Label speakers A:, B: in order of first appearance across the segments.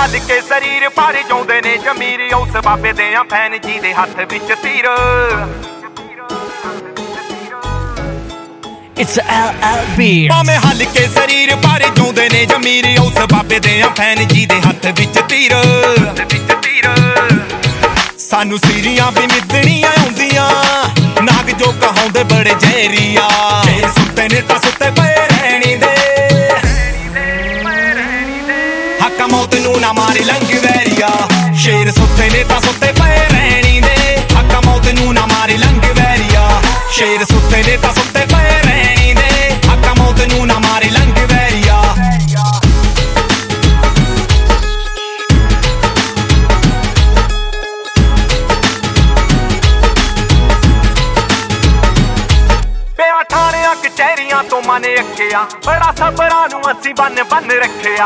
A: ਹੱਲ ਕੇ ਸਰੀਰ ਭਾਰੇ ਜਾਉਂਦੇ ਨੇ ਜਮੀਰ ਉਸ ਬਾਬੇ ਦੇ ਆ ਫੈਨ ਜੀ ਦੇ ਹੱਥ ਵਿੱਚ ਤੀਰ
B: It's LLB
A: ਭਾਵੇਂ ਹੱਲ ਕੇ ਸਰੀਰ ਭਾਰੇ ਜਾਉਂਦੇ ਨੇ ਜਮੀਰ ਉਸ ਬਾਬੇ ਦੇ ਆ ਫੈਨ ਜੀ ਦੇ ਹੱਥ ਵਿੱਚ ਤੀਰ ਸਾਨੂੰ ਸੀਰੀਆਂ ਵੀ ਮਿੱਧਣੀਆਂ ਆਉਂਦੀਆਂ ਨਾਗ ਜੋ ਕਹਾਉਂਦੇ ਬੜੇ ਜ਼ਹਿਰੀਆ ਜੇ ਸੁੱਤੇ ਨੇ ਤਾਂ ਸੁੱਤੇ ਪਏ ਰਹਿਣੀ ਦੇ ਹੱਕ ਮੌਤ ਨੂੰ ਨਾ ਮਾਰੇ ਲੰਘ ਵੈਰੀਆ ਸ਼ੇਰ ਸੁੱਤੇ ਨੇ ਤਾਂ ਸੁੱਤੇ ਪਏ ਰਹਿਣੀ ਦੇ ਹੱਕ ਮੌਤ ਨੂੰ ਨਾ ਮਾਰੇ ਲੰਘ ਵੈਰੀਆ ਸ਼ੇਰ ਸੁੱਤੇ ਨੇ ਤਾਂ ਸੁੱਤੇ ਪਏ ਰਹਿਣੀ ਦੇ ਹੱਕ ਮੌਤ ਨੂੰ ਨਾ ਮਾਰੇ ਲੰਘ ਵੈਰੀਆ ਠਾਣਿਆਂ ਕਚਹਿਰੀਆਂ ਤੋਂ ਮਨ ਅੱਕਿਆ ਬੜਾ ਸਬਰਾਂ ਨੂੰ ਅਸੀਂ ਬੰਨ ਰੱਖਿਆ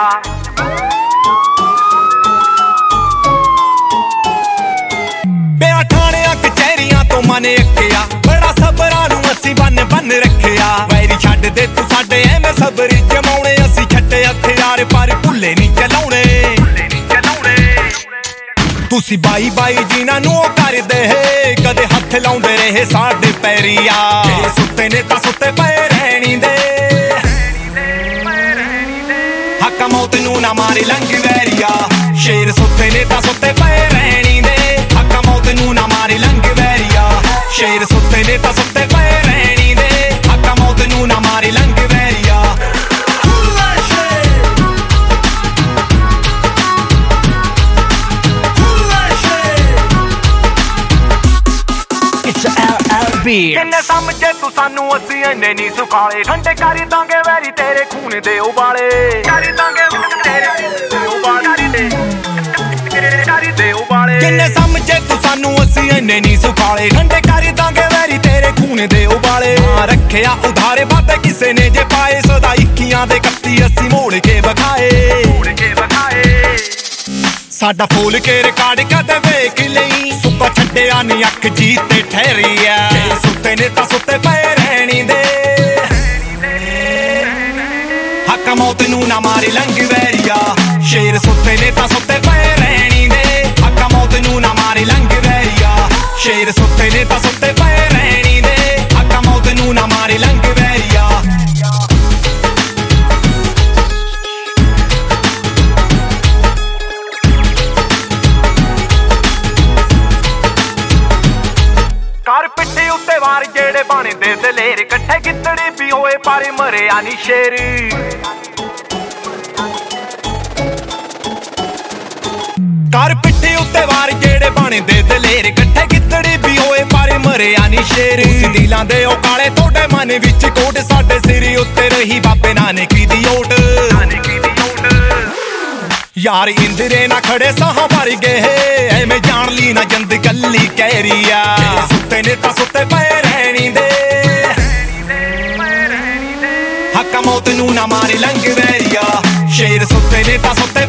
A: ਬਿਆਂ ਠਾਣਿਆਂ ਕਚਹਿਰੀਆਂ ਤੋਂ ਮਨ ਅੱਕਿਆ ਬੜਾ ਸਬਰਾਂ ਨੂੰ ਅਸੀਂ ਬੰਨ ਰੱਖਿਆ ਵੈਰੀ ਛੱਡ ਦੇ ਤੂੰ ਸਾਡੇ ਐਵੇਂ ਸਬਰ ਜਮਾਉਣੇ ਅਸੀਂ ਛੱਡੇ ਹਥਿਆਰ ਪਰ ਭੁੱਲੇ ਨਹੀਂ ਚਲਾਉਣੇ ਤੁਸੀਂ ਬਾਈ ਜਿਨ੍ਹਾਂ ਨੂੰ ਉਹ ਕਰਦੇ ਕਦੇ ਹੱਥ ਲਾਉਂਦੇ ਰਹੇ ਸਾਡੇ ਪੈਰੀਆ ਜੇ ਸੁੱਤੇ ਨੇ ਤਾਂ ਸੁੱਤੇ ਪਏ ਰਹਿਣੀ ਦੇ ਹੱਕ ਮੌਤ ਨੂੰ ਨਾ ਮਾਰੇ ਲੰਘ ਵੈਰੀਆ ਸ਼ੇਰ ਸੁੱਤੇ ਨੇ ਤਾਂ ਸੁੱਤੇ ਪਏ ਰਹਿਣੀ ਦੇ ਹੱਕ ਮੌਤ ਨੂੰ ਨਾ ਮਾਰੇ ਲੰਘ ਵੈਰੀਆ ਸ਼ੇਰ ਸੁੱਤੇ ਨੇ ਤਾਂ ਸੁੱਤੇ ਪਏ ਰਹਿਣੀ ਦੇ ਹੱਕ ਮੌਤ ਨੂੰ ਨਾ ਮਾਰੇ ਲੰਘ ਵੈਰੀਆ ਕਿੰਨੇ ਸਮਝੇ ਤੂੰ ਸਾਨੂੰ ਅਸੀਂ ਇੰਨੇ ਨਹੀਂ ਸੁਖਾਲੇ ਠੰਡੇ ਕਰ ਦਾਂਗੇ ਵੈਰੀ ਤੇਰੇ ਖੂਨ ਦੇ ਉਬਾਲੇ ਕਰ ਦਾਂਗੇ ਤੇਰੇ ਉਬਾਲੇ ਕਿੰਨੇ ਸਮਝੇ ਤੂੰ ਸਾਨੂੰ ਅਸੀਂ ਇੰਨੇ ਨਹੀਂ ਸੁਖਾਲੇ ਠੰਡੇ ਕਰ ਦਾਂਗੇ ਵੈਰੀ ਤੇਰੇ ਖੂਨ ਦੇ ਉਬਾਲੇ ਰੱਖਿਆ ਉਧਾਰੇ ਬਾਤੇ ਕਿਸੇ ਨੇ ਜੇ ਪਾਏ ਸਦਾ 21 ਦੇ 31 ਅਸੀਂ ਮੋੜ ਕੇ ਵਿਖਾਏ ਸਾਡਾ ਫੋਲ ਕੇ ਰਿਕਾਰਡ ਕਦੇ ਵੇਖ ਲਈ ਸੁੱਕਾ ਛੱਡਿਆ ਨੀ ਅੱਖ ਜੀ ਤੇ ਠਹਿਰੀ ਆ ਸੁੱਤੇ ਨੇ ਤਾਂ ਸੁੱਤੇ ਪਏ ਰਹਿਣੀ ਦੇ ਹੱਕ ਮੌਤ ਨੂੰ ਨਾ ਮਾਰੇ ਲੰਘ ਵੈਰੀਆ ਸ਼ੇਰ ਸੁੱਤੇ ਨੇ ਤਾਂ ਸੁੱਤੇ ਪਏ ਰਹਿਣੀ ਦੇ ਹੱਕ ਮੌਤ ਨੂੰ ਨਾ ਮਾਰੇ ਲੰਘ ਵੈਰੀਆ ਸ਼ੇਰ ਸੁੱਤੇ ਨੇ ਤਾਂ ਸੁੱਤੇ ਪਏ ਰਹਿਣੀ ਦੇ ਹੱਕ ਮੌਤ ਨੂੰ ਨਾ ਮਾਰੇ ਲੰਘ ਵੈਰੀਆ ਕਰ ਪਿੱਠੇ ਉੱਤੇ ਵਾਰ ਜਿਹੜੇ ਬਣਦੇ ਦਲੇਰ ਇਕੱਠੇ ਗਿੱਦੜੇ ਵੀ ਹੋਏ ਪਰ ਮਰਿਆ ਨੀ ਸ਼ੇਰ ਕਰ ਪਿੱਠੇ ਉੱਤੇ ਵਾਰ ਜਿਹੜੇ ਬਣਦੇ ਦਲੇਰ ਇਕੱਠੇ ਗਿੱਦੜੇ ਵੀ ਹੋਏ ਪਰ ਮਰਿਆ ਨੀ ਸ਼ੇਰ ਦਿਲਾਂ ਦੇ ਉਹ ਕਾਲੇ ਤੁਹਾਡੇ ਮਨ ਵਿੱਚ ਕੋਟ ਸਾਡੇ ਸਿਰ ਉੱਤੇ ਰਹੀ ਬਾਬੇ ਨਾਨਕ ਦੀ ਓਟ ਯਾਰ ਇੰਦਰੇ ਨਾ ਖੜੇ ਸਾਹ ਭਰ ਗਏ ਐਵੇਂ ਜਾਣ ਲਈ ਨਾ ਜੰਦ ਗੱਲੀ ਕਹਿਰੀਆ ਸੁੱਤੇ ਨੇ ਤਾਂ ਸੁੱਤੇ ਪਏ ਰਹਿਣੀ ਦੇ ਹੱਕ ਮੌਤ ਨੂੰ ਨਾ ਮਾਰੇ ਲੰਘ ਵੈਰੀਆ ਸ਼ੇਰ ਸੁੱਤੇ ਨੇ ਤਾਂ ਸੁੱਤੇ